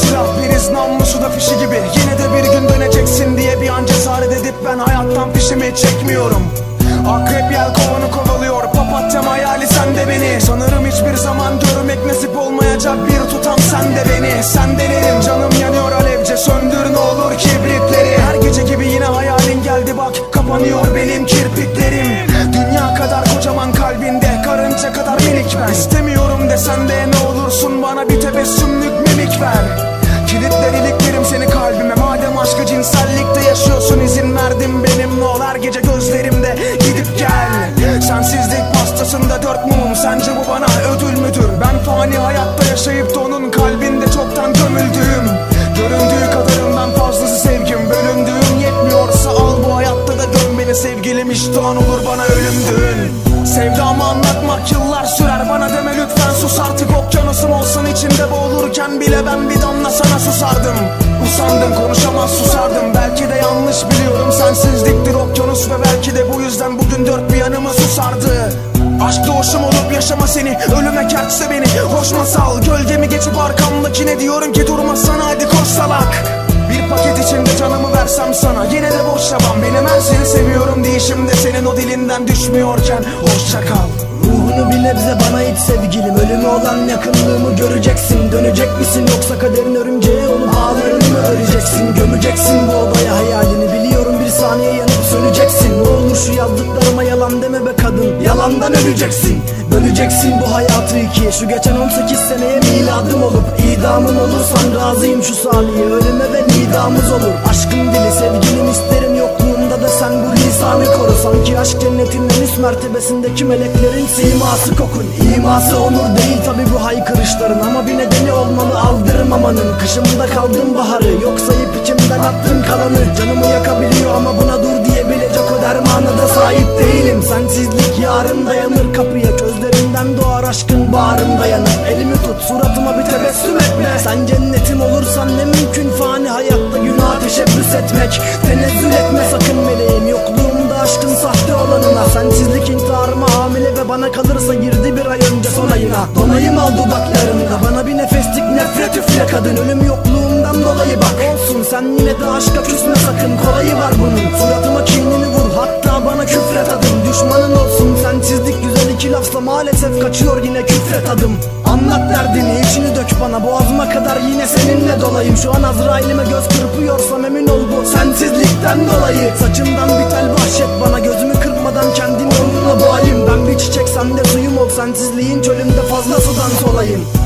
silah, biriz namlusu da fişi gibi. Yine de bir gün döneceksin diye bir an cesaret edip ben hayattan fişimi çekmiyorum. Akrep yelkovanı kovalıyor, papatyam hayali sen de beni. Sanırım hiçbir zaman görmek nasip olmayacak bir tutam sen de beni. Sen denerim, canım yanıyor alevce, söndür ne olur kibritleri. Her gece gibi yine hayalin geldi bak, kapanıyor benim kirpiklerim. Dünya kadar kocaman kalbinde, karınca kadar minik ben. İstemiyorum desen de ne olursun bana bir tebessümlük mimik ver. Kilitler iliklerim seni kalbime, madem aşkı cinsellikte yaşıyorsun, izin verdim benim ne ol her gece gözlerimde gidip gel. Sensizlik pastasında 4 mumum, sence bu bana ödül müdür? Ben fani hayatta yaşayıp da onun kalbinde çoktan gömüldüğüm. Göründüğü kadarından fazlası sevgim, bölündüğüm yetmiyorsa al bu hayatta da dön beni sevgilim, işte an olur bana ölümdün. Sevdamı anlatmak yıllar sürer, bana deme lütfen sus artık. Okyanusum olsan içinde boğulurken bile ben bir damla sana susardım. Usandım, konuşamaz susardım, belki de yanlış biliyorum. Sensizliktir okyanus ve belki de bu yüzden bugün dört bir yanımı susardı. Aşk doğuşum olup yaşama seni, ölüme kertse beni hoş masal. Gölgemi geçip arkamdakine diyorum ki durmasana hadi koş salak. Bir paket içinde canımı versem sana, yine de boş yalan. Benim her seni seviyorum deyişim de senin o dilinden düşmüyorken hoşça kal. Ruhunu bir nebze bana it sevgilim, ölüme olan yakınlığımı göreceksin. Dönecek misin yoksa kaderin örümceği olup ağlarını mı öreceksin? Gömeceksin bu odaya hayalini, biliyorum bir saniye yanıp söneceksin. Ne olur şu yazdıklarıma yalan deme be kadın, yalandan öleceksin. Böleceksin bu hayatı ikiye, şu geçen 18 seneye miladım olup idamım olursan razıyım şu saniye. Ölüme ve nidamız olur, aşkın dili sevgilim isterim, yokluğumda da sen bu lisanı koru. Sanki aşk cennetinin en üst mertebesindeki meleklerin siması kokun. İması onur değil tabi bu haykırışların, ama bir nedeni olmalı aldırmamanın. Kışımda kaldım baharı, yok sayıp içimden attım kalanı. Canımı yakabiliyor ama buna dur diyebilecek o dermana da sahip değilim. Sensizlik yarın dayanır kapıya, gözlerinden doğar aşkın bağrımda yanır. Elimi tut suratıma bir tebessüm etme, sen cennetim olursan ne mümkün fani hayatta günah teşebbüs etmek. Tenezzül etme sakın meleğim, yokluğumda aşkın sahte olanına. Sensizlik intiharıma hamile ve bana kalırsa girdi bir ay önce son ayına. Donayım al dudaklarında, bana bir nefeslik nefret üfle kadın. Ölüm yokluğumdan dolayı bak olsun, sen yine de aşka küsme sakın, kolayı var bunun. Suratıma kinini vur, hatta bana küfret adım. Düşmanın olsun sensizlik, güzel iki lafla maalesef kaçıyor yine küfret adım. Anlat derdini, içini dök bana, boğazıma kadar yine seninle dolayım. Şu an Azrail'ime göz kırpıyorsam emin ol bu sensizlikten dolayı. Saçımdan bir tel bahşet bana, gözümü kırpmadan kendimi onunla boğayım. Ben bir çiçek sen de suyum ol, sensizliğin çölünde fazla sudan solayım.